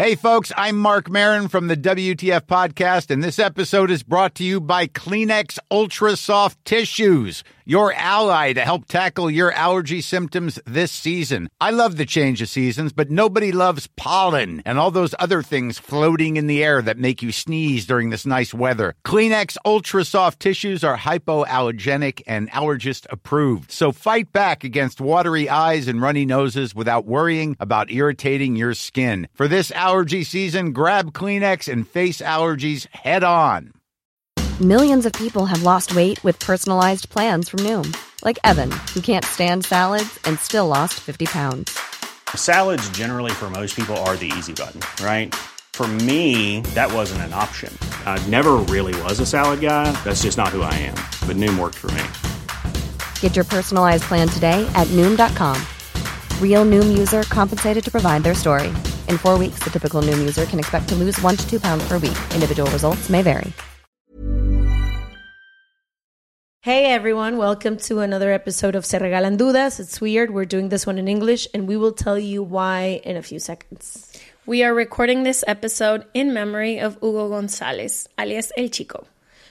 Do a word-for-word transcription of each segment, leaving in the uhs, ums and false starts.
Hey, folks, I'm Mark Maron from the W T F Podcast, and this episode is brought to you by Kleenex Ultra Soft Tissues, your ally to help tackle your allergy symptoms this season. I love the change of seasons, but nobody loves pollen and all those other things floating in the air that make you sneeze during this nice weather. Kleenex Ultra Soft Tissues are hypoallergenic and allergist approved, so fight back against watery eyes and runny noses without worrying about irritating your skin. For this allergy season, grab Kleenex and face allergies head on. Millions of people have lost weight with personalized plans from Noom. Like Evan, who can't stand salads and still lost fifty pounds. Salads generally for most people are the easy button, right? For me, that wasn't an option. I never really was a salad guy. That's just not who I am. But Noom worked for me. Get your personalized plan today at Noom dot com. Real Noom user compensated to provide their story. In four weeks, the typical Noom user can expect to lose one to two pounds per week. Individual results may vary. Hey everyone, welcome to another episode of Se Regalan Dudas. It's weird, we're doing this one in English, and we will tell you why in a few seconds. We are recording this episode in memory of Hugo Gonzalez, alias El Chico.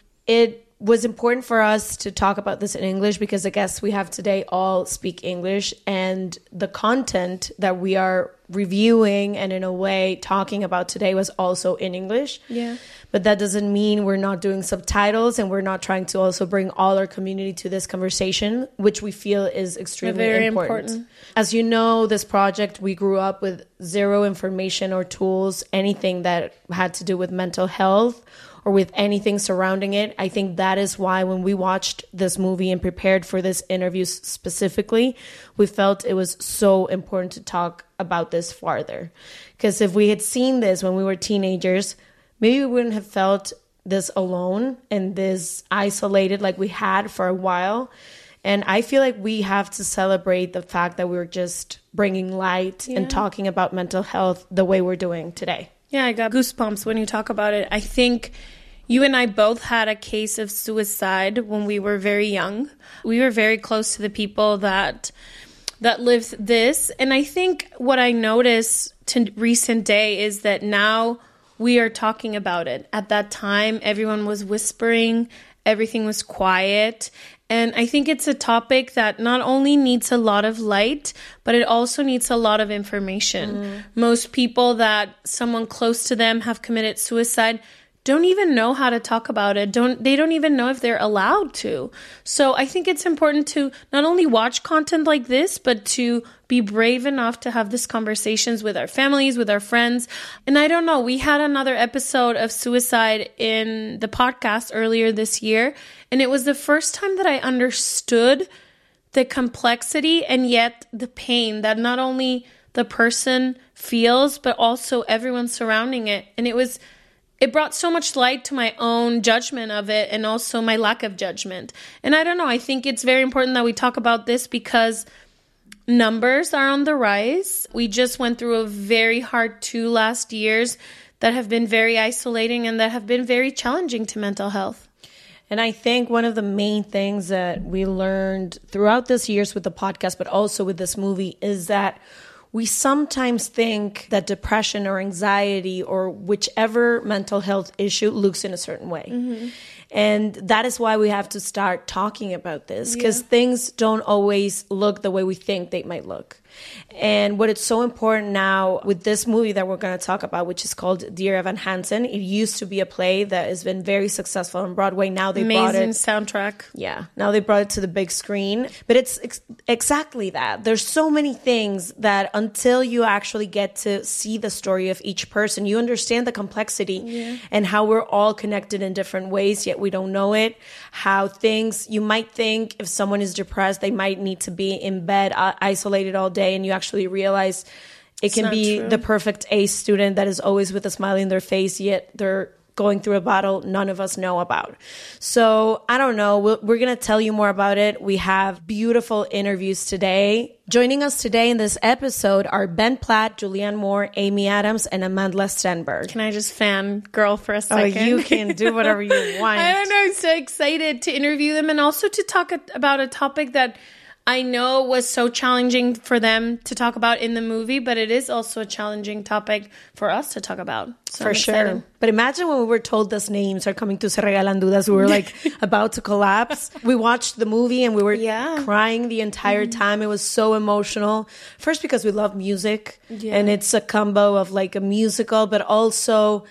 It was important for us to talk about this in English because the guests we have today all speak English, and the content that we are reviewing and in a way talking about today was also in English. Yeah. But that doesn't mean we're not doing subtitles, and we're not trying to also bring all our community to this conversation, which we feel is extremely very important. important. As you know, this project, we grew up with zero information or tools, anything that had to do with mental health or with anything surrounding it. I think that is why when we watched this movie and prepared for this interview specifically, we felt it was so important to talk about this farther. Because if we had seen this when we were teenagers, maybe we wouldn't have felt this alone and this isolated like we had for a while. And I feel like we have to celebrate the fact that we're just bringing light yeah. and talking about mental health the way we're doing today. Yeah, I got goosebumps when you talk about it. I think you and I both had a case of suicide when we were very young. We were very close to the people that that lived this. And I think what I noticed to recent day is that now we are talking about it. At that time, everyone was whispering, everything was quiet. And I think it's a topic that not only needs a lot of light, but it also needs a lot of information. Mm. Most people that someone close to them have committed suicide don't even know how to talk about it. Don't they don't even know if they're allowed to. So I think it's important to not only watch content like this, but to be brave enough to have these conversations with our families, with our friends. And I don't know, we had another episode of suicide in the podcast earlier this year, and it was the first time that I understood the complexity and yet the pain that not only the person feels, but also everyone surrounding it. And it was It brought so much light to my own judgment of it and also my lack of judgment. And I don't know, I think it's very important that we talk about this because numbers are on the rise. We just went through a very hard two last years that have been very isolating and that have been very challenging to mental health. And I think one of the main things that we learned throughout this years with the podcast, but also with this movie, is that we sometimes think that depression or anxiety or whichever mental health issue looks in a certain way. Mm-hmm. And that is why we have to start talking about this, because yeah. things don't always look the way we think they might look. And what is so important now with this movie that we're going to talk about, which is called Dear Evan Hansen, it used to be a play that has been very successful on Broadway. Now they Amazing brought it. Amazing soundtrack. Yeah. Now they brought it to the big screen. But it's ex- exactly that. There's so many things that until you actually get to see the story of each person, you understand the complexity yeah. and how we're all connected in different ways, yet we don't know it. How things, you might think if someone is depressed, they might need to be in bed, uh, isolated all day, and you actually realize it it's can be true. The perfect A student that is always with a smile in their face, yet they're going through a battle none of us know about. So I don't know. We're, we're going to tell you more about it. We have beautiful interviews today. Joining us today in this episode are Ben Platt, Julianne Moore, Amy Adams, and Amanda Stenberg. Can I just fan girl for a second? Oh, you can do whatever you want. I don't know. I'm so excited to interview them and also to talk about a topic that I know was so challenging for them to talk about in the movie, but it is also a challenging topic for us to talk about. So for I'm sure. excited. But imagine when we were told those names are coming to Se Regalan Dudas, we were like about to collapse. We watched the movie and we were yeah. crying the entire mm-hmm. time. It was so emotional. First, because we love music yeah. and it's a combo of like a musical, but also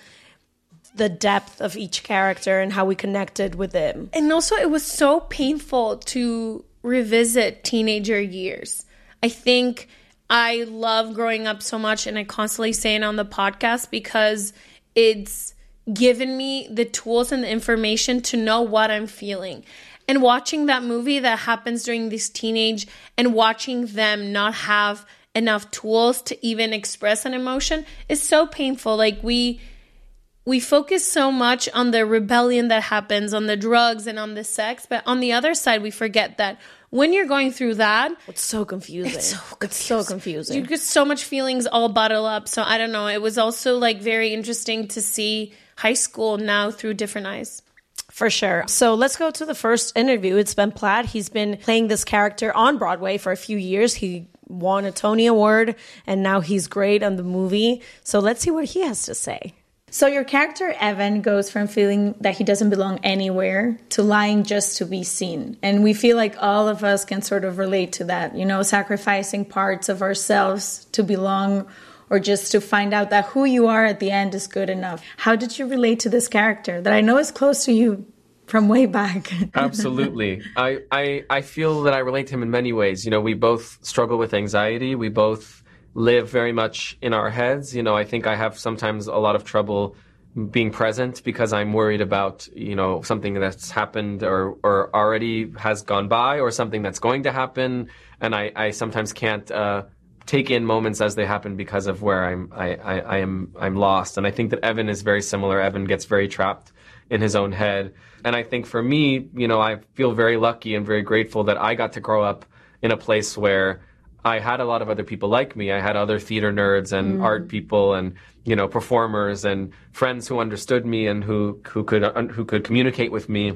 the depth of each character and how we connected with them. And also it was so painful to revisit teenager years. I think I love growing up so much, and I constantly say it on the podcast because it's given me the tools and the information to know what I'm feeling. And watching that movie that happens during this teenage and watching them not have enough tools to even express an emotion is so painful. Like we we focus so much on the rebellion that happens, on the drugs and on the sex, but on the other side, we forget that when you're going through that, it's so confusing. It's so confusing. It's so confusing. You get so much feelings all bottled up. So I don't know. It was also like very interesting to see high school now through different eyes. For sure. So let's go to the first interview. It's Ben Platt. He's been playing this character on Broadway for a few years. He won a Tony Award, and now he's great on the movie. So let's see what he has to say. So your character, Evan, goes from feeling that he doesn't belong anywhere to lying just to be seen. And we feel like all of us can sort of relate to that, you know, sacrificing parts of ourselves to belong or just to find out that who you are at the end is good enough. How did you relate to this character that I know is close to you from way back? Absolutely. I, I, I feel that I relate to him in many ways. You know, we both struggle with anxiety. We both live very much in our heads. You know, I think I have sometimes a lot of trouble being present because I'm worried about, you know, something that's happened or, or already has gone by or something that's going to happen. And I, I sometimes can't uh, take in moments as they happen because of where I'm, I, I, I am, I'm lost. And I think that Evan is very similar. Evan gets very trapped in his own head. And I think for me, you know, I feel very lucky and very grateful that I got to grow up in a place where I had a lot of other people like me. I had other theater nerds and mm. art people and, you know, performers and friends who understood me and who, who could, uh, who could communicate with me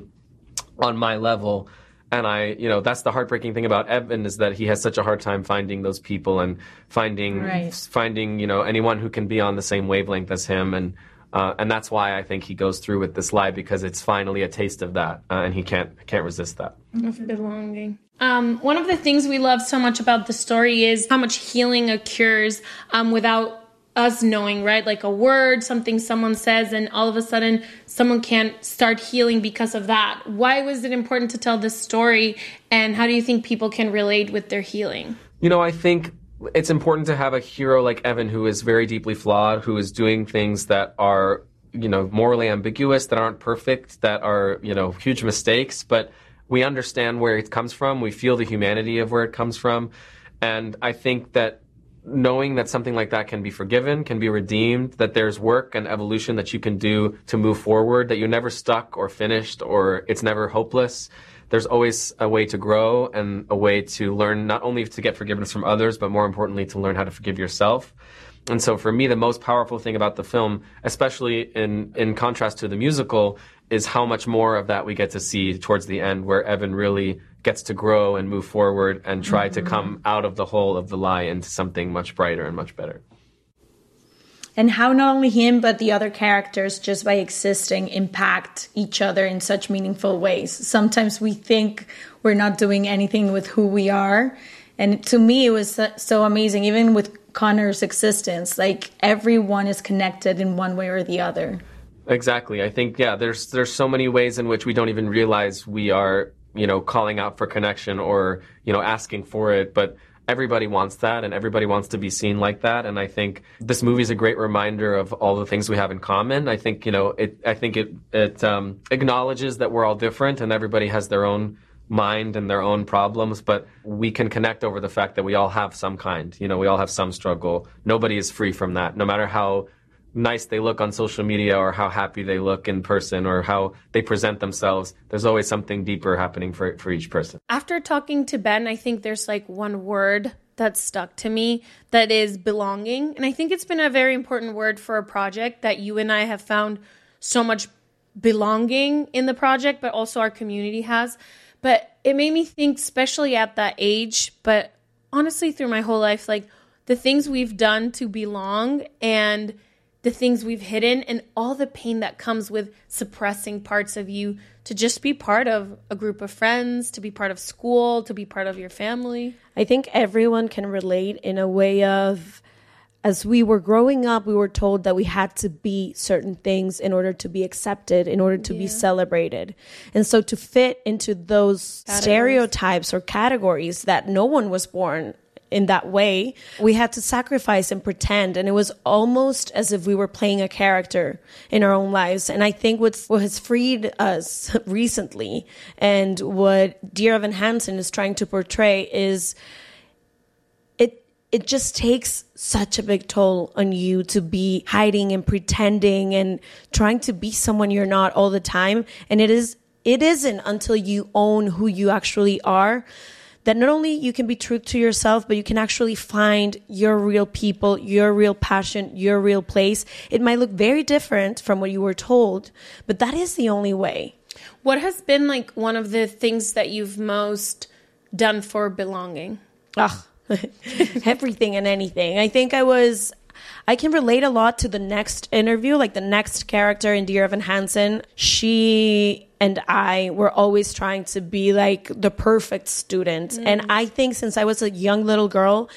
on my level. And I, you know, that's the heartbreaking thing about Evan is that he has such a hard time finding those people and finding, right. finding, you know, anyone who can be on the same wavelength as him. And, uh, and that's why I think he goes through with this lie, because it's finally a taste of that. Uh, and he can't, can't resist that. Of belonging. Um, one of the things we love so much about the story is how much healing occurs um, without us knowing, right? Like a word, something someone says, and all of a sudden someone can't start healing because of that. Why was it important to tell this story, and how do you think people can relate with their healing? You know, I think it's important to have a hero like Evan who is very deeply flawed, who is doing things that are, you know, morally ambiguous, that aren't perfect, that are, you know, huge mistakes, but we understand where it comes from. We feel the humanity of where it comes from. And I think that knowing that something like that can be forgiven, can be redeemed, that there's work and evolution that you can do to move forward, that you're never stuck or finished or it's never hopeless. There's always a way to grow and a way to learn not only to get forgiveness from others, but more importantly, to learn how to forgive yourself. And so for me, the most powerful thing about the film, especially in, in contrast to the musical, is how much more of that we get to see towards the end, where Evan really gets to grow and move forward and try mm-hmm. to come out of the hole of the lie into something much brighter and much better. And how not only him, but the other characters, just by existing, impact each other in such meaningful ways. Sometimes we think we're not doing anything with who we are. And to me, it was so amazing, even with Connor's existence, like everyone is connected in one way or the other. Exactly. I think, yeah, there's there's so many ways in which we don't even realize we are, you know, calling out for connection or, you know, asking for it. But everybody wants that, and everybody wants to be seen like that. And I think this movie is a great reminder of all the things we have in common. I think, you know, it I think it it um, acknowledges that we're all different and everybody has their own mind and their own problems, but we can connect over the fact that we all have some kind. You know, we all have some struggle. Nobody is free from that, no matter how nice they look on social media or how happy they look in person or how they present themselves. There's always something deeper happening for for each person. After talking to Ben, I think there's like one word that stuck to me that is belonging. And I think it's been a very important word for a project that you and I have found so much belonging in the project, but also our community has. But it made me think, especially at that age, but honestly through my whole life, like the things we've done to belong and the things we've hidden and all the pain that comes with suppressing parts of you to just be part of a group of friends, to be part of school, to be part of your family. I think everyone can relate in a way of, as we were growing up, we were told that we had to be certain things in order to be accepted, in order to yeah. be celebrated. And so to fit into those categories. stereotypes or categories that no one was born in that way, we had to sacrifice and pretend. And it was almost as if we were playing a character in our own lives. And I think what's, what has freed us recently and what Dear Evan Hansen is trying to portray is it it just takes such a big toll on you to be hiding and pretending and trying to be someone you're not all the time. And it is it isn't until you own who you actually are that not only you can be true to yourself, but you can actually find your real people, your real passion, your real place. It might look very different from what you were told, but that is the only way. What has been like one of the things that you've most done for belonging? Ugh. Everything and anything. I think I was, I can relate a lot to the next interview, like the next character in Dear Evan Hansen. She and I were always trying to be like the perfect student. Mm. And I think since I was a young little girl,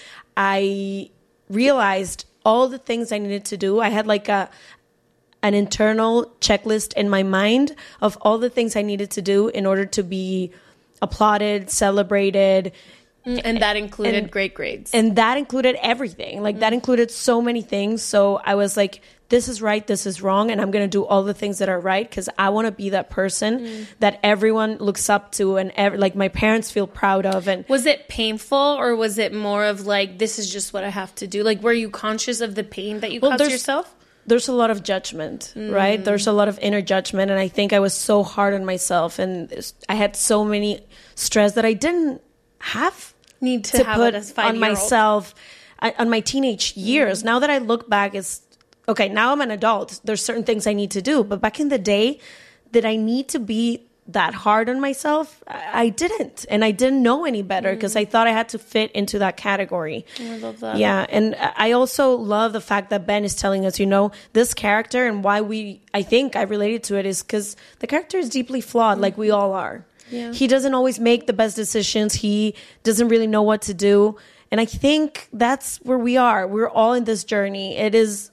I realized all the things I needed to do. I had like a an internal checklist in my mind of all the things I needed to do in order to be applauded, celebrated. And that included and, great grades. And that included everything. Like, mm. that included so many things. So I was like, this is right, this is wrong, and I'm going to do all the things that are right because I want to be that person mm. that everyone looks up to and, ev- like, my parents feel proud of. And was it painful, or was it more of, like, this is just what I have to do? Like, were you conscious of the pain that you well, caused yourself? There's a lot of judgment, mm. right? There's a lot of inner judgment, and I think I was so hard on myself, and I had so many stress that I didn't have need to, to have put it as on myself on my teenage years. Mm. Now that I look back, it's okay. Now I'm an adult. There's certain things I need to do, but back in the day, did I need to be that hard on myself? I didn't, and I didn't know any better because mm. I thought I had to fit into that category. I love that. Yeah, and I also love the fact that Ben is telling us, you know, this character and why we. I think I related to it is because the character is deeply flawed, mm. like we all are. Yeah. He doesn't always make the best decisions. He doesn't really know what to do. And I think that's where we are. We're all in this journey. It is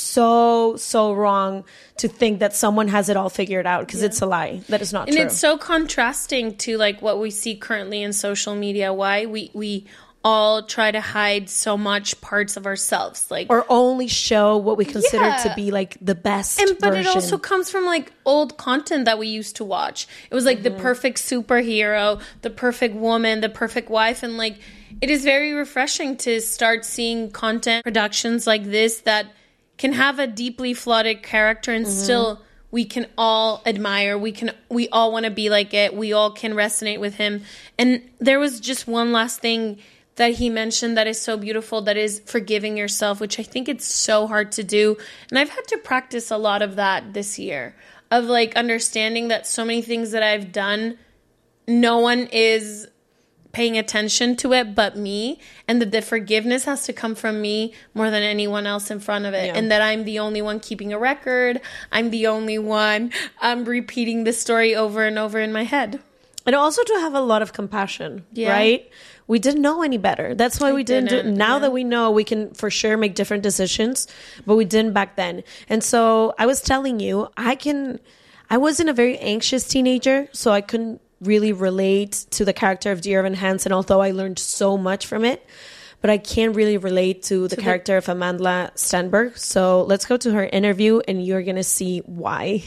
so, so wrong to think that someone has it all figured out because yeah. it's a lie. That is not and true. And it's so contrasting to like what we see currently in social media. Why we, we all try to hide so much parts of ourselves, like or only show what we consider yeah. to be like the best and but version. It also comes from like old content that we used to watch. It was like mm-hmm. the perfect superhero, the perfect woman, the perfect wife, and like it is very refreshing to start seeing content productions like this that can have a deeply flawed character and mm-hmm. still we can all admire. We can we all want to be like it. We all can resonate with him. And there was just one last thing that he mentioned that is so beautiful, that is forgiving yourself, which I think it's so hard to do. And I've had to practice a lot of that this year, of like understanding that so many things that I've done, no one is paying attention to it but me, and that the forgiveness has to come from me more than anyone else in front of it. Yeah. And that I'm the only one keeping a record. I'm the only one I'm repeating the story over and over in my head. And also to have a lot of compassion, yeah. right? We didn't know any better. That's why I we didn't, didn't do it. Now yeah. that we know, we can for sure make different decisions, but we didn't back then. And so I was telling you, I can, I wasn't a very anxious teenager, so I couldn't really relate to the character of Dear Evan Hansen, although I learned so much from it. But I can't really relate to the to character the- of Amandla Stenberg. So let's go to her interview and you're going to see why.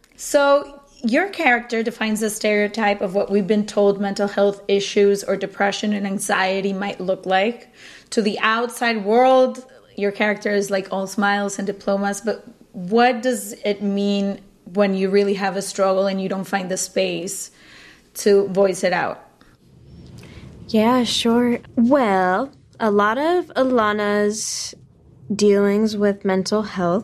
So your character defines the stereotype of what we've been told mental health issues or depression and anxiety might look like. To the outside world, your character is like all smiles and diplomas, but what does it mean when you really have a struggle and you don't find the space to voice it out? Yeah, sure. Well, a lot of Alana's dealings with mental health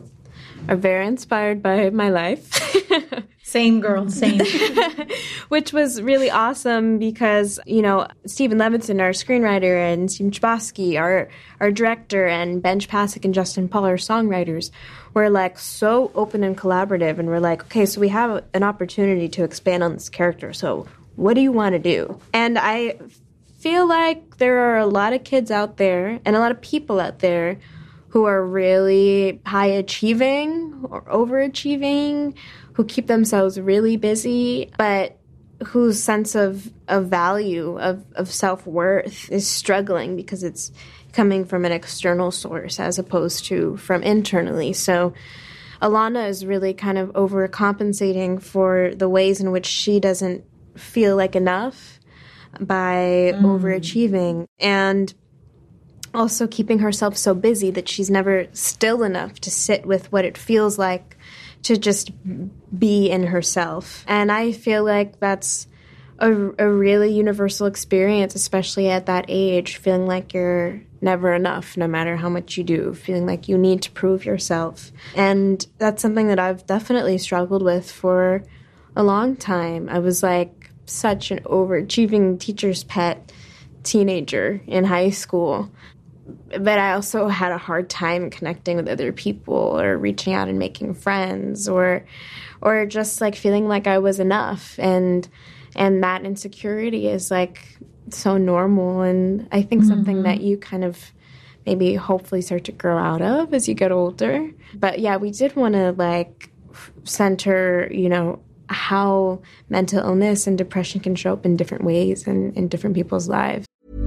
are very inspired by my life. Same, girl, same. Which was really awesome because, you know, Stephen Levinson, our screenwriter, and Stephen Chbosky, our, our director, and Ben Pasek and Justin Paul, our songwriters, were, like, so open and collaborative. And we're like, okay, so we have an opportunity to expand on this character. So what do you want to do? And I feel like there are a lot of kids out there and a lot of people out there who are really high achieving or overachieving, who keep themselves really busy, but whose sense of, of value, of, of self-worth is struggling because it's coming from an external source as opposed to from internally. So Alana is really kind of overcompensating for the ways in which she doesn't feel like enough by mm. overachieving, and also keeping herself so busy that she's never still enough to sit with what it feels like to just be in herself. And I feel like that's a, a really universal experience, especially at that age, feeling like you're never enough, no matter how much you do, feeling like you need to prove yourself. And that's something that I've definitely struggled with for a long time. I was like such an overachieving teacher's pet teenager in high school. But I also had a hard time connecting with other people or reaching out and making friends or or just like feeling like I was enough. And and that insecurity is like so normal, and I think mm-hmm. something that you kind of maybe hopefully start to grow out of as you get older. But yeah, we did want to like center, you know, how mental illness and depression can show up in different ways and in different people's lives.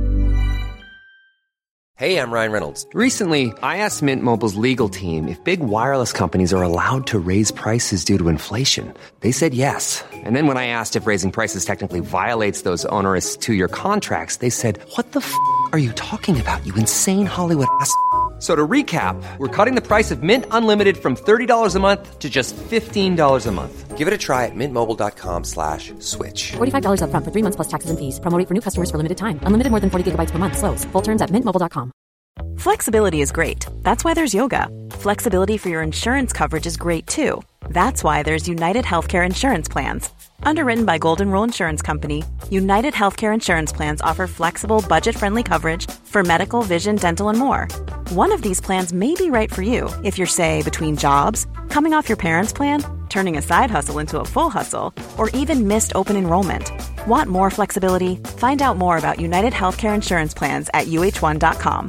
Hey, I'm Ryan Reynolds. Recently, I asked Mint Mobile's legal team if big wireless companies are allowed to raise prices due to inflation. They said yes. And then when I asked if raising prices technically violates those onerous two-year contracts, they said, what the f*** are you talking about, you insane Hollywood ass f- So to recap, we're cutting the price of Mint Unlimited from thirty dollars a month to just fifteen dollars a month. Give it a try at mintmobile.com slash switch. forty-five dollars up front for three months plus taxes and fees. Promo rate for new customers for limited time. Unlimited more than forty gigabytes per month. Slows full terms at mint mobile dot com. Flexibility is great. That's why there's yoga. Flexibility for your insurance coverage is great too. That's why there's United Healthcare Insurance Plans. Underwritten by Golden Rule Insurance Company, United Healthcare Insurance Plans offer flexible, budget-friendly coverage for medical, vision, dental, and more. One of these plans may be right for you if you're, say, between jobs, coming off your parents' plan, turning a side hustle into a full hustle, or even missed open enrollment. Want more flexibility? Find out more about United Healthcare Insurance Plans at U H one dot com.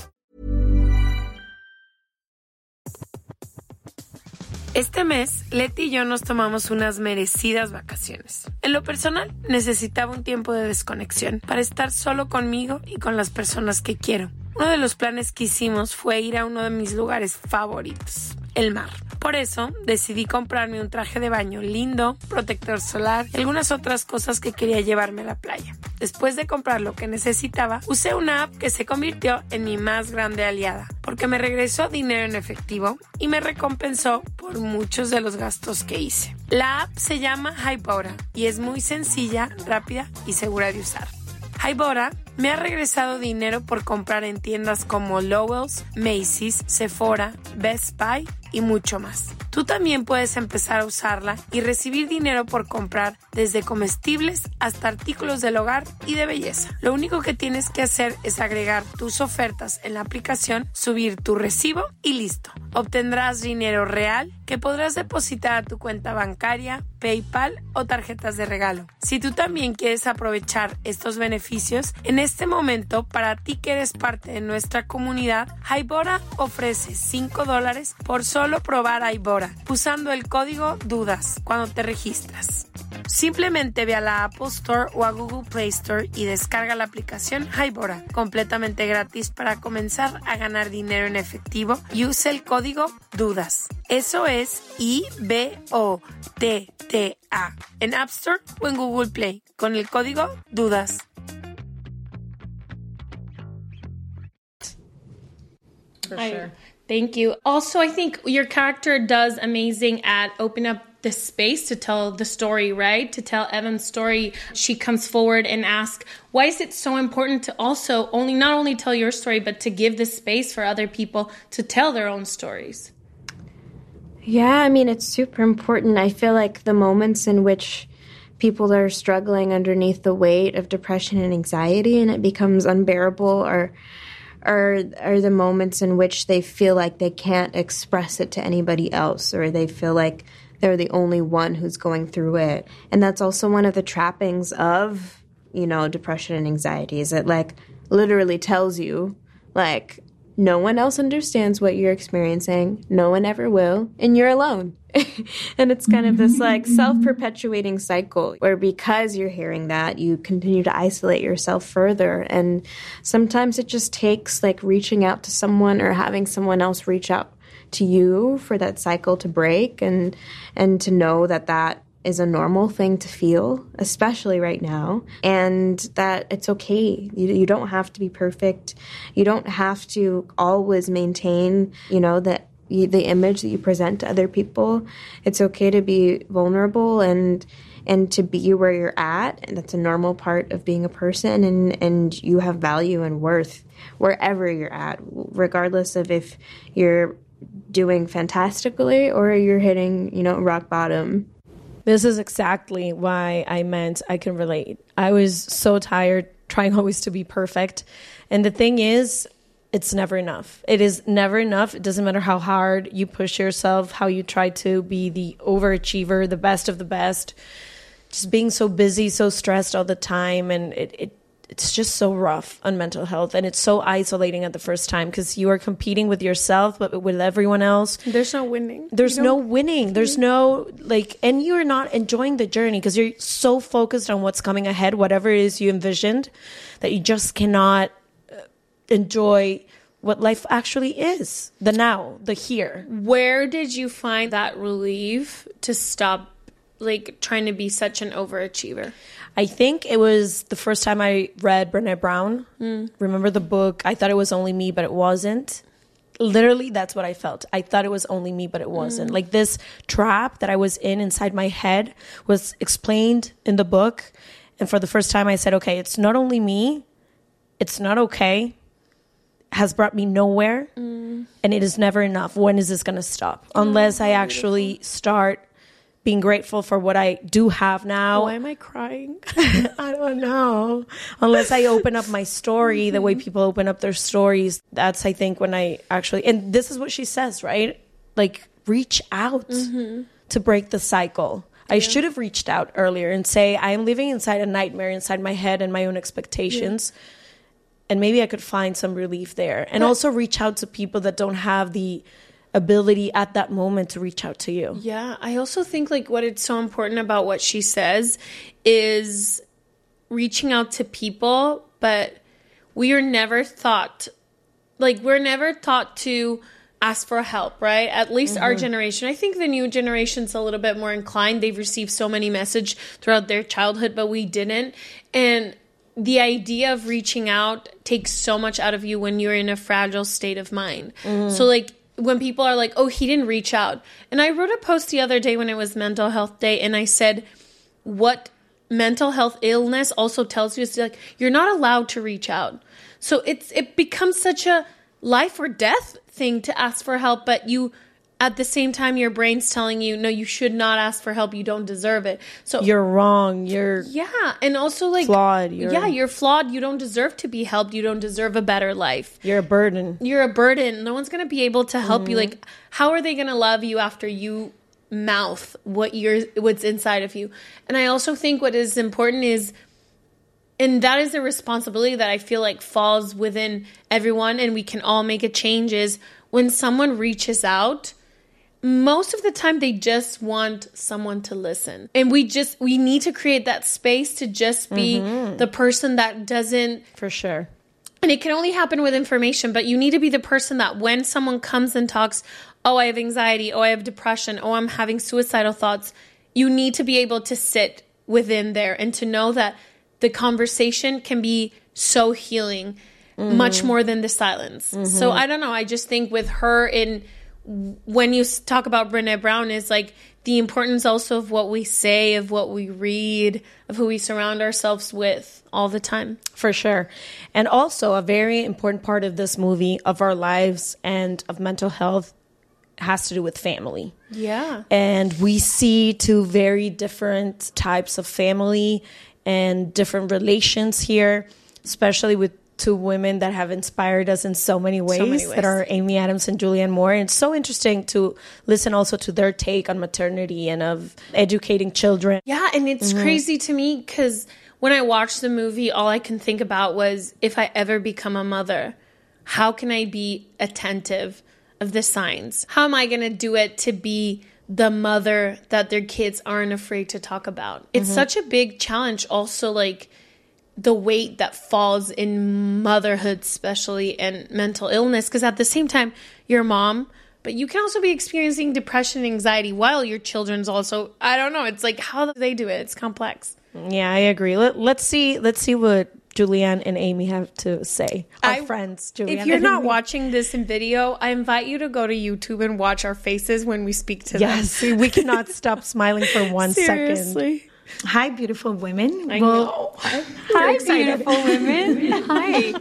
Este mes, Leti y yo nos tomamos unas merecidas vacaciones. En lo personal, necesitaba un tiempo de desconexión para estar solo conmigo y con las personas que quiero. Uno de los planes que hicimos fue ir a uno de mis lugares favoritos, el mar. Por eso, decidí comprarme un traje de baño lindo, protector solar y algunas otras cosas que quería llevarme a la playa. Después de comprar lo que necesitaba, usé una app que se convirtió en mi más grande aliada, porque me regresó dinero en efectivo y me recompensó por muchos de los gastos que hice. La app se llama Hybora y es muy sencilla, rápida y segura de usar. Hybora me ha regresado dinero por comprar en tiendas como Lowell's, Macy's, Sephora, Best Buy y mucho más. Tú también puedes empezar a usarla y recibir dinero por comprar desde comestibles hasta artículos del hogar y de belleza. Lo único que tienes que hacer es agregar tus ofertas en la aplicación, subir tu recibo y listo. Obtendrás dinero real que podrás depositar a tu cuenta bancaria, PayPal o tarjetas de regalo. Si tú también quieres aprovechar estos beneficios, en este momento, para ti que eres parte de nuestra comunidad, Hybora ofrece cinco dólares por solo probar Hybora, usando el código DUDAS cuando te registras. Simplemente ve a la Apple Store o a Google Play Store y descarga la aplicación Hybora, completamente gratis para comenzar a ganar dinero en efectivo, y usa el código DUDAS. Eso es I B O T T A en App Store o en Google Play con el código DUDAS. For I, sure. Thank you. Also, I think your character does amazing at opening up the space to tell the story, right? To tell Evan's story. She comes forward and asks, why is it so important to also only not only tell your story, but to give the space for other people to tell their own stories? Yeah, I mean, it's super important. I feel like the moments in which people are struggling underneath the weight of depression and anxiety and it becomes unbearable are, are, are the moments in which they feel like they can't express it to anybody else, or they feel like they're the only one who's going through it. And that's also one of the trappings of, you know, depression and anxiety, is it like literally tells you, like, no one else understands what you're experiencing. No one ever will. And you're alone. And it's kind of this like self-perpetuating cycle where because you're hearing that, you continue to isolate yourself further. And sometimes it just takes like reaching out to someone or having someone else reach out to you for that cycle to break, and and to know that that is a normal thing to feel, especially right now, and that it's okay. You, you don't have to be perfect. You don't have to always maintain, you know, that the image that you present to other people. It's okay to be vulnerable and and to be where you're at, and that's a normal part of being a person, and, and you have value and worth wherever you're at, regardless of if you're doing fantastically or you're hitting, you know, rock bottom. This is exactly why I meant I can relate. I was so tired trying always to be perfect. And the thing is, it's never enough. It is never enough. It doesn't matter how hard you push yourself, how you try to be the overachiever, the best of the best. Just being so busy, so stressed all the time. And it, it it's just so rough on mental health. And it's so isolating at the first time because you are competing with yourself, but with everyone else. There's no winning. There's no winning. There's no, like, and you're not enjoying the journey because you're so focused on what's coming ahead, whatever it is you envisioned, that you just cannot enjoy what life actually is, the now, the here. Where did you find that relief to stop, like, trying to be such an overachiever? I think it was the first time I read Brené Brown. Mm. Remember the book? I thought it was only me, but it wasn't. Literally, that's what I felt. I thought it was only me, but it wasn't. Mm. Like this trap that I was in inside my head was explained in the book. And for the first time, I said, okay, it's not only me. It's not okay. Has brought me nowhere. Mm. And it is never enough. When is this going to stop? Oh, Unless I actually beautiful. start being grateful for what I do have now. Why am I crying? I don't know. Unless I open up my story mm-hmm. the way people open up their stories. That's, I think, when I actually... And this is what she says, right? Like, reach out mm-hmm. to break the cycle. Yeah. I should have reached out earlier and say, I am living inside a nightmare, inside my head and my own expectations. Yeah. And maybe I could find some relief there. And but, also reach out to people that don't have the ability at that moment to reach out to you. Yeah, I also think like what it's so important about what she says is reaching out to people, but we are never thought, like we're never taught to ask for help, right? At least mm-hmm. our generation. I think the new generation's a little bit more inclined. They've received so many messages throughout their childhood, but we didn't. And the idea of reaching out takes so much out of you when you're in a fragile state of mind. Mm. So like, when people are like, oh, he didn't reach out. And I wrote a post the other day when it was Mental Health Day, and I said, what mental health illness also tells you is like, you're not allowed to reach out. So it's it becomes such a life or death thing to ask for help, but you, at the same time, your brain's telling you, no, you should not ask for help. You don't deserve it. So you're wrong. You're yeah, and also like flawed. You're, yeah, you're flawed. You don't deserve to be helped. You don't deserve a better life. You're a burden. You're a burden. No one's gonna be able to help mm-hmm. you. Like, how are they gonna love you after you mouth what you're what's inside of you? And I also think what is important is, and that is a responsibility that I feel like falls within everyone, and we can all make a change. Is when someone reaches out. Most of the time, they just want someone to listen. And we just, we need to create that space to just be mm-hmm. the person that doesn't... For sure. And it can only happen with information, but you need to be the person that when someone comes and talks, oh, I have anxiety, oh, I have depression, oh, I'm having suicidal thoughts, you need to be able to sit within there and to know that the conversation can be so healing, mm-hmm. much more than the silence. Mm-hmm. So I don't know, I just think with her in... when you talk about Brené Brown is like the importance also of what we say, of what we read, of who we surround ourselves with all the time. For sure. And also a very important part of this movie, of our lives and of mental health, has to do with family. Yeah. And we see two very different types of family and different relations here, especially with two women that have inspired us in so many ways, so many ways. that are Amy Adams and Julianne Moore. And it's so interesting to listen also to their take on maternity and of educating children. Yeah, and it's mm-hmm. crazy to me because when I watched the movie, all I can think about was, if I ever become a mother, how can I be attentive of the signs? How am I going to do it to be the mother that their kids aren't afraid to talk about? It's mm-hmm. such a big challenge. Also, like, the weight that falls in motherhood, especially, and mental illness. Because at the same time, you're a mom, but you can also be experiencing depression and anxiety while your children's also, I don't know. It's like, how do they do it? It's complex. Yeah, I agree. Let, let's see. Let's see what Julianne and Amy have to say. Our I, friends, Julianne. If you're and not Amy. watching this in video, I invite you to go to YouTube and watch our faces when we speak to yes, them. Yes, we cannot stop smiling for one Seriously. second. Hi, beautiful women. I well, know. Hi, beautiful women. Hi.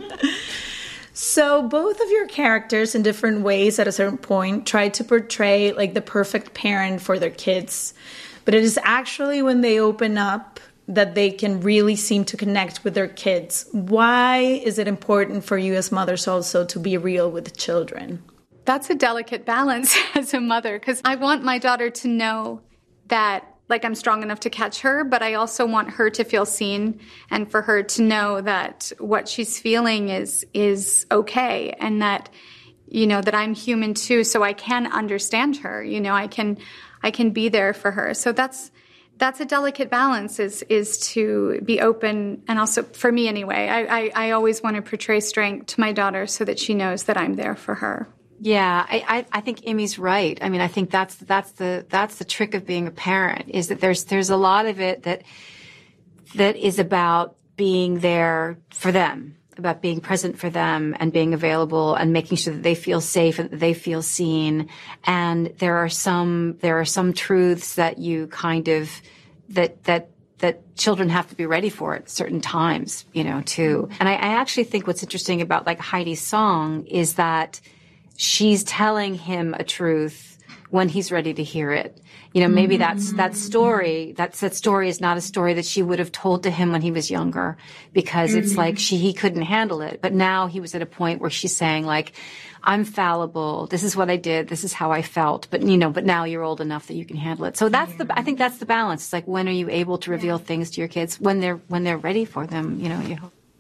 So both of your characters in different ways at a certain point tried to portray like the perfect parent for their kids. But it is actually when they open up that they can really seem to connect with their kids. Why is it important for you as mothers also to be real with children? That's a delicate balance as a mother, because I want my daughter to know that, like, I'm strong enough to catch her, but I also want her to feel seen and for her to know that what she's feeling is is okay, and that, you know, that I'm human too, so I can understand her. You know, I can I can be there for her. So that's that's a delicate balance, is is to be open, and also for me anyway. I, I, I always want to portray strength to my daughter so that she knows that I'm there for her. Yeah, I, I, I think Amy's right. I mean, I think that's that's the that's the trick of being a parent, is that there's there's a lot of it that that is about being there for them, about being present for them and being available and making sure that they feel safe and that they feel seen. And there are some there are some truths that you kind of that that that children have to be ready for at certain times, you know, too. And I, I actually think what's interesting about, like, Heidi's song is that she's telling him a truth when he's ready to hear it. You know, maybe that's, that story, that's, that story is not a story that she would have told to him when he was younger, because it's like she, he couldn't handle it. But now he was at a point where she's saying, like, I'm fallible. This is what I did. This is how I felt. But, you know, but now you're old enough that you can handle it. So that's the, I think that's the balance. It's like, when are you able to reveal things to your kids? When they're, when they're ready for them, you know, you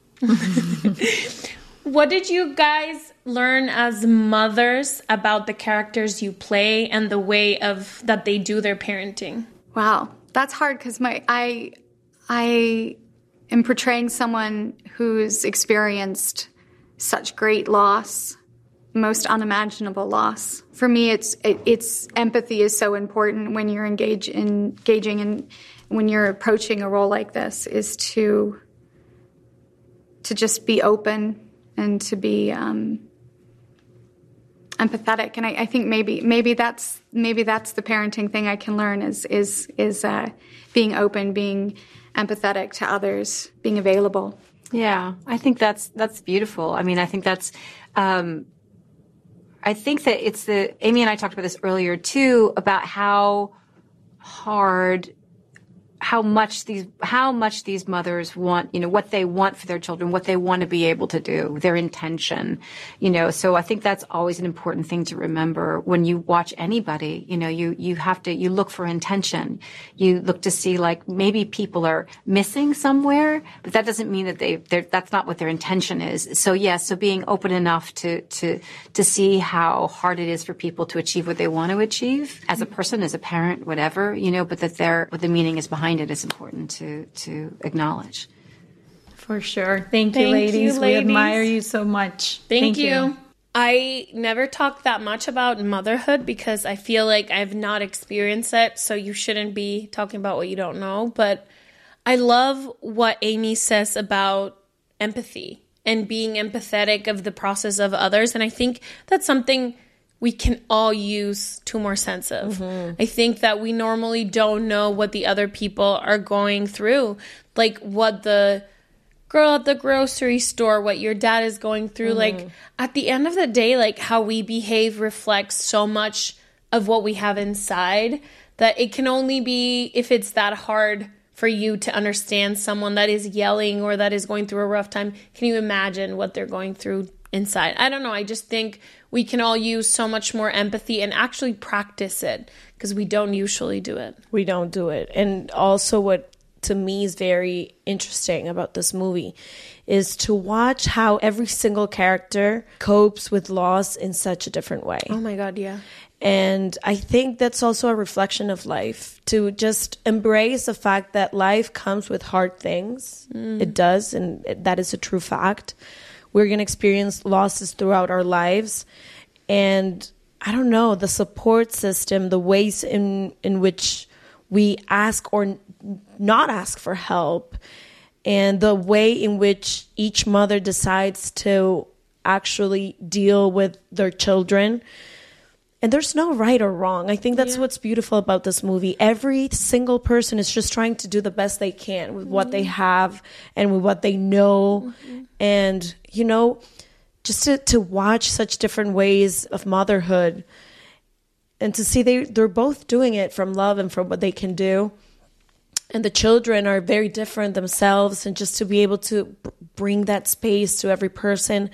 hope. What did you guys learn as mothers about the characters you play and the way of that they do their parenting? Wow, that's hard, because my I I am portraying someone who's experienced such great loss, most unimaginable loss. For me, it's it, it's empathy is so important when you're engage in, engaging in when you're approaching a role like this, is to to just be open and to be um, empathetic. And I, I think maybe maybe that's maybe that's the parenting thing I can learn, is is is uh, being open, being empathetic to others, being available. Yeah, I think that's that's beautiful. I mean, I think that's. Um, I think that it's the Amy and I talked about this earlier too, about how hard. how much these how much these mothers want, you know, what they want for their children, what they want to be able to do, their intention, you know. So I think that's always an important thing to remember when you watch anybody. You know, you you have to you look for intention. You look to see, like, maybe people are missing somewhere, but that doesn't mean that they they're, that's not what their intention is. So yes, yeah, so being open enough to to to see how hard it is for people to achieve what they want to achieve as a person, as a parent, whatever, you know, but that they're what the meaning is behind it is important to to acknowledge. For sure. Thank you, Thank ladies. you, We ladies. admire you so much. Thank, Thank you. you. I never talk that much about motherhood because I feel like I've not experienced it, so you shouldn't be talking about what you don't know. But I love what Amy says about empathy and being empathetic of the process of others. And I think that's something we can all use to more sense of. Mm-hmm. I think that we normally don't know what the other people are going through, like what the girl at the grocery store, what your dad is going through. Mm-hmm. Like, at the end of the day, like, how we behave reflects so much of what we have inside, that it can only be if it's that hard for you to understand someone that is yelling or that is going through a rough time. Can you imagine what they're going through inside? I don't know. I just think we can all use so much more empathy and actually practice it, because we don't usually do it. We don't do it. And also what to me is very interesting about this movie is to watch how every single character copes with loss in such a different way. Oh my God, yeah. And I think that's also a reflection of life, to just embrace the fact that life comes with hard things. Mm. It does, and that is a true fact. We're going to experience losses throughout our lives. And I don't know, the support system, the ways in, in which we ask or not ask for help, and the way in which each mother decides to actually deal with their children. And there's no right or wrong. I think that's yeah. what's beautiful about this movie. Every single person is just trying to do the best they can with mm-hmm. what they have and with what they know. Mm-hmm. And, you know, just to, to watch such different ways of motherhood and to see they, they're both doing it from love and from what they can do. And the children are very different themselves, and just to be able to b- bring that space to every person.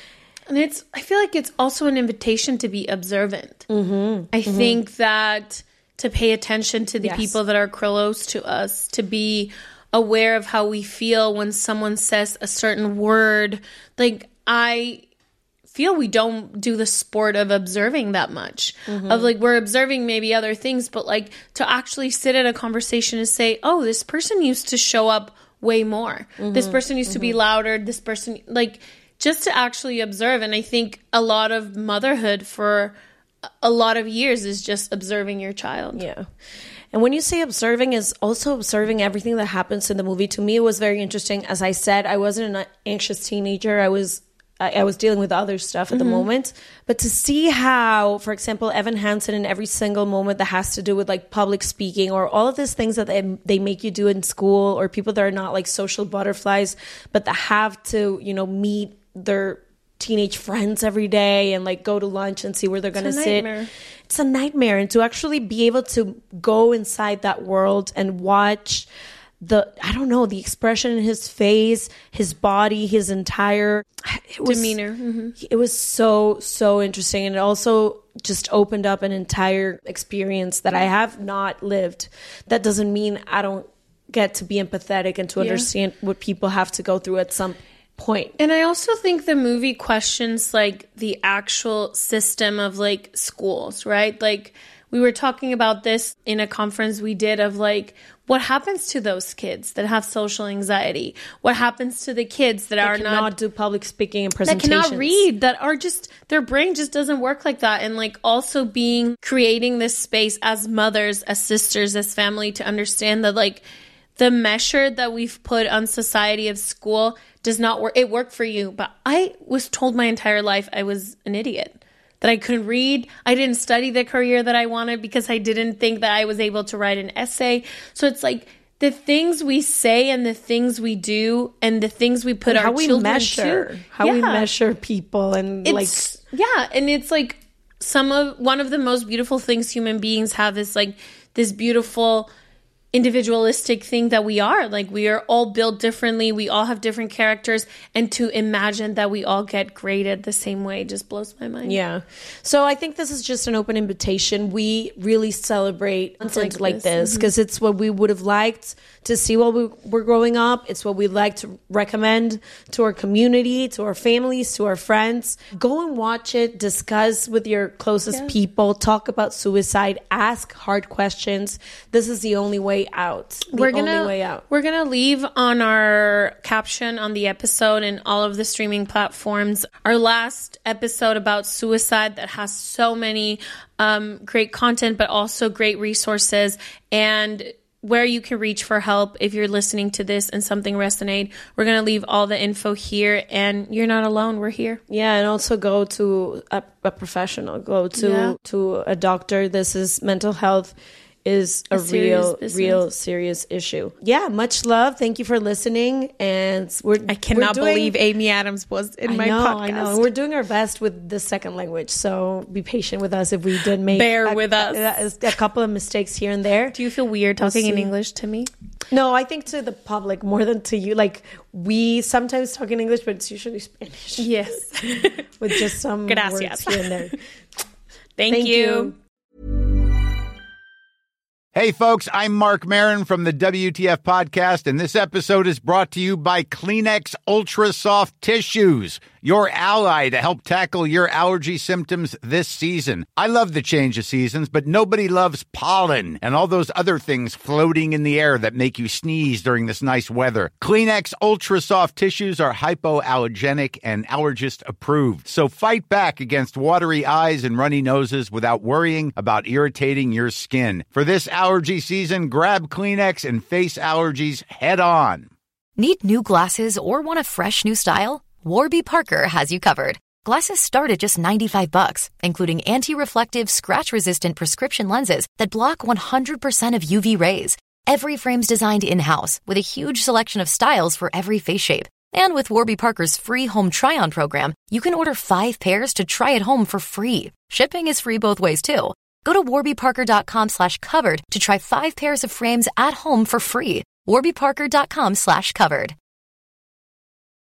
And it's, I feel like it's also an invitation to be observant. Mm-hmm. I mm-hmm. think that to pay attention to the yes. people that are close to us, to be aware of how we feel when someone says a certain word. Like, I feel we don't do the sport of observing that much. Mm-hmm. Of like, we're observing maybe other things, but like to actually sit at a conversation and say, oh, this person used to show up way more. Mm-hmm. This person used mm-hmm. to be louder. This person, like, just to actually observe. And I think a lot of motherhood for a lot of years is just observing your child. Yeah. And when you say observing, is also observing everything that happens in the movie. To me, it was very interesting. As I said, I wasn't an anxious teenager. I was I, I was dealing with other stuff at mm-hmm. the moment. But to see how, for example, Evan Hansen in every single moment that has to do with like public speaking or all of these things that they, they make you do in school, or people that are not like social butterflies, but that have to, you know, meet their teenage friends every day and like go to lunch and see where they're going to sit. It's a nightmare. And to actually be able to go inside that world and watch the, I don't know, the expression in his face, his body, his entire it was, demeanor. Mm-hmm. It was so, so interesting. And it also just opened up an entire experience that I have not lived. That doesn't mean I don't get to be empathetic and to yeah. understand what people have to go through at some point. And I also think the movie questions like the actual system of like schools, right? Like we were talking about this in a conference we did of like, what happens to those kids that have social anxiety? What happens to the kids that, that are cannot not do public speaking and presentations? That cannot read, that are just, their brain just doesn't work like that. And like also being, creating this space as mothers, as sisters, as family to understand that like the measure that we've put on society of school does not work. It worked for you, but I was told my entire life I was an idiot, that I couldn't read. I didn't study the career that I wanted because I didn't think that I was able to write an essay. So it's like the things we say and the things we do and the things we put and our how we children measure, to. how yeah. we measure people and it's, like yeah, and it's like some of one of the most beautiful things human beings have is like this beautiful individualistic thing that we are. Like we are all built differently, we all have different characters, and to imagine that we all get graded the same way just blows my mind. Yeah. So I think this is just an open invitation. We really celebrate content like this because mm-hmm. it's what we would have liked to see while we were growing up. It's what we'd like to recommend to our community, to our families, to our friends. Go and watch it, discuss with your closest yeah. people, talk about suicide, ask hard questions. This is the only way out. The we're gonna, only way out. We're going to leave on our caption on the episode and all of the streaming platforms our last episode about suicide that has so many um, great content, but also great resources and where you can reach for help if you're listening to this and something resonates. We're going to leave all the info here, and you're not alone. We're here. Yeah, and also go to a, a professional. Go to, yeah. to a doctor. This is mental health is a, A serious real, business. real serious issue. Yeah, much love. Thank you for listening. And we're I cannot we're doing, believe Amy Adams was in I my know, podcast. I know. And we're doing our best with the second language. So be patient with us if we did make Bear a, with us. A, a couple of mistakes here and there. Do you feel weird talking We'll in see. English to me? No, I think to the public more than to you. Like, we sometimes talk in English, but it's usually Spanish. Yes. With just some Gracias. words here and there. Thank, Thank you. you. Hey, folks, I'm Mark Marin from the W T F Podcast, and this episode is brought to you by Kleenex Ultra Soft Tissues, your ally to help tackle your allergy symptoms this season. I love the change of seasons, but nobody loves pollen and all those other things floating in the air that make you sneeze during this nice weather. Kleenex Ultra Soft Tissues are hypoallergenic and allergist approved, so fight back against watery eyes and runny noses without worrying about irritating your skin. For this allergy season, grab Kleenex and face allergies head on. Need new glasses or want a fresh new style? Warby Parker has you covered. Glasses start at just ninety-five bucks, including anti-reflective, scratch-resistant prescription lenses that block one hundred percent of U V rays. Every frame's designed in-house with a huge selection of styles for every face shape. And with Warby Parker's free home try-on program, you can order five pairs to try at home for free. Shipping is free both ways, too. Go to warbyparker.com slash covered to try five pairs of frames at home for free. warbyparker.com slash covered.